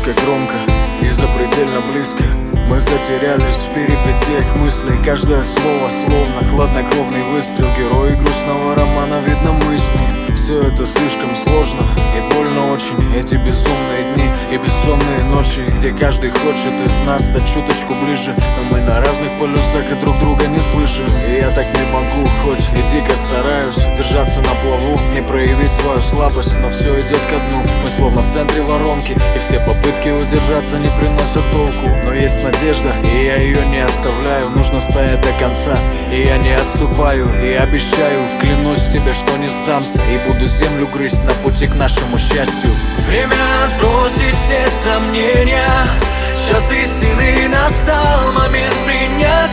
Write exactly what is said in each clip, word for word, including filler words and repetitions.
Слишком громко и запредельно близко. Мы затерялись в перипетиях мыслей. Каждое слово словно хладнокровный выстрел. Герои грустного романа, видно, мы с ней. Все это слишком сложно и больно очень. Эти безумные дни и бессонные ночи, где каждый хочет из нас стать чуточку ближе, но мы на разных полюсах и друг друга не слышим. И я так не могу, хоть и дико стараюсь держаться на плаву, не проявить свою слабость, но все идет ко дну. Мы словно в центре воронки, и все попытки удержаться не приносят толку. Но есть надежда, и я ее не оставляю. Нужно стоять до конца, и я не отступаю. И обещаю, клянусь тебе, что не сдамся, и буду землю грызть на пути к нашему счастью. Время отбросить все сомнения. Час истины настал, момент принять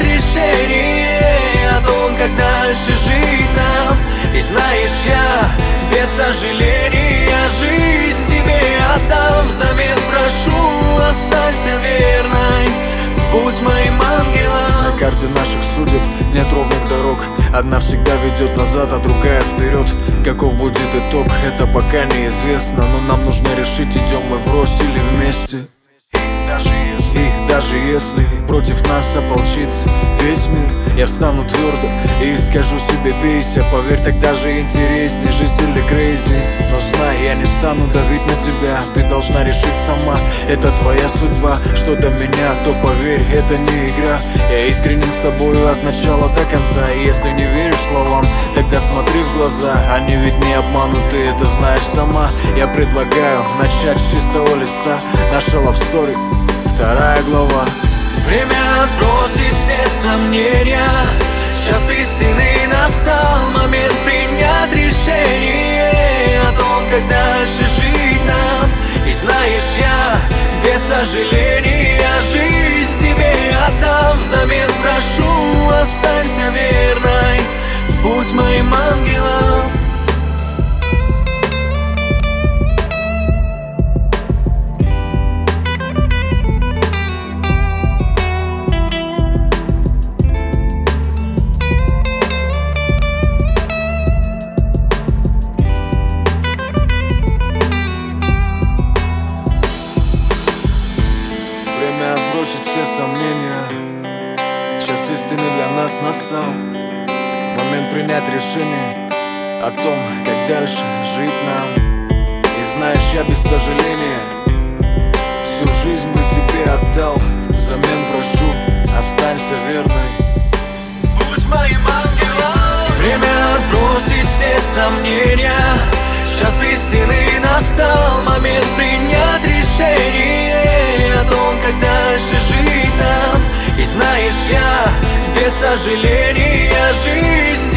решение о том, как дальше жить нам. И знаешь, я без сожаления жизнь тебе отдам. Взамен прошу, останься верной, будь моим ангелом. На карте наших судеб нет ровных дорог. Одна всегда ведет назад, а другая вперед. Каков будет итог, это пока неизвестно, но нам нужно решить, идем мы врозь или вместе. Даже если, и даже если против нас ополчится весь мир, я встану твердо и скажу себе: бейся. Поверь, так даже интересней жизнь или крейзи. Но знай, я не стану давить на тебя. Ты должна решить сама, это твоя судьба. Что до меня, то поверь, это не игра. Я искренен с тобою от начала до конца. И если не веришь словам, тогда смотри в глаза. Они ведь не обмануты, это знаешь сама. Я предлагаю начать с чистого листа. Наша love story, вторая глава. Время отбросить все сомнения. Час истины настал, момент принять решение о том, как дальше жить нам. И знаешь, я без сожаления жизнь тебе отдам. Взамен прошу, останься верной, будь моим ангелом. Отбросить все сомнения. Час истины для нас настал. Момент принять решение о том, как дальше жить нам. И знаешь, я без сожаления всю жизнь бы тебе отдал. Взамен прошу, останься верной, будь моим ангелом. Время отбросить все сомнения. Час истины настал, момент принять решение о том, как дальше жить нам. И знаешь, я без сожаления жизнь